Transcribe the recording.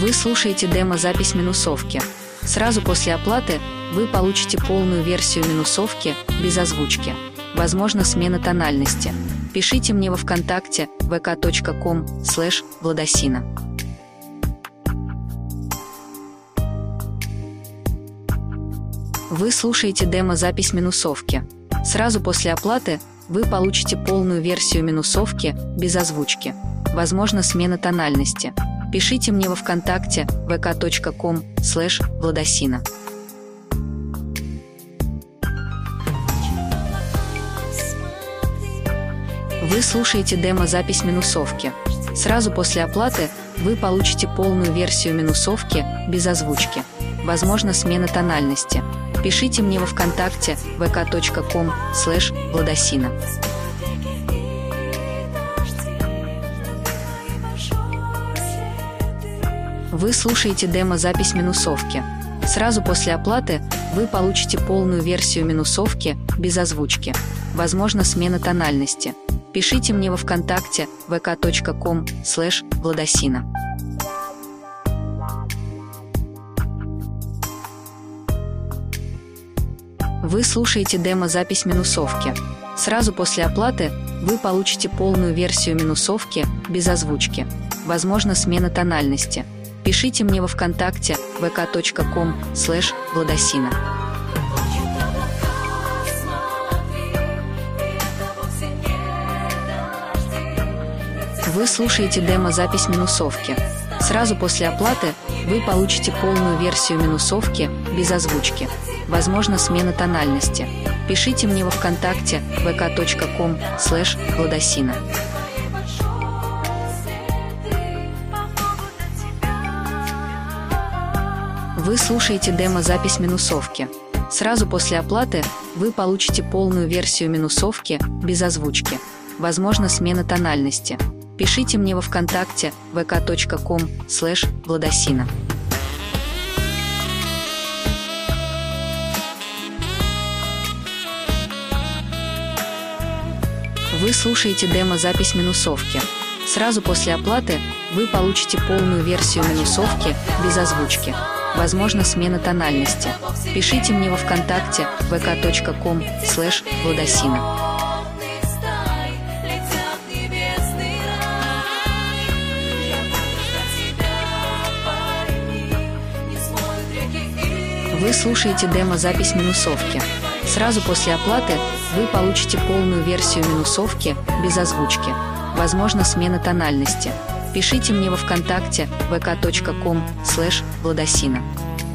Вы слушаете демо-запись минусовки. Сразу после оплаты вы получите полную версию минусовки без озвучки. Возможно, смена тональности. Пишите мне во ВКонтакте vk.com/Владосина. Вы слушаете демо-запись минусовки. Сразу после оплаты вы получите полную версию минусовки без озвучки. Возможно, смена тональности. Пишите мне во ВКонтакте vk.com/Владосина. Вы слушаете демо-запись минусовки. Сразу после оплаты вы получите полную версию минусовки без озвучки. Возможно, смена тональности. Пишите мне во ВКонтакте vk.com/Владосина. Вы слушаете демо-запись минусовки. Сразу после оплаты вы получите полную версию минусовки без озвучки. Возможно, смена тональности. Пишите мне во ВКонтакте vk.com/Владосина. Вы слушаете демо-запись минусовки. Сразу после оплаты вы получите полную версию минусовки без озвучки. Возможно, смена тональности. Пишите мне во ВКонтакте vk.com/Владосина. Вы слушаете демо-запись минусовки. Сразу после оплаты вы получите полную версию минусовки без озвучки. Возможно, смена тональности. Пишите мне во ВКонтакте vk.com/Владосина. Вы слушаете демо-запись минусовки. Сразу после оплаты вы получите полную версию минусовки без озвучки. Возможно, смена тональности. Пишите мне во ВКонтакте vk.com/Владосина. Вы слушаете демо-запись минусовки. Сразу после оплаты вы получите полную версию минусовки без озвучки. Возможно, смена тональности. Пишите мне во ВКонтакте vk.com/Владосина. Вы слушаете демо-запись минусовки. Сразу после оплаты вы получите полную версию минусовки без озвучки. Возможно, смена тональности. Пишите мне во ВКонтакте vk.com/Владосина.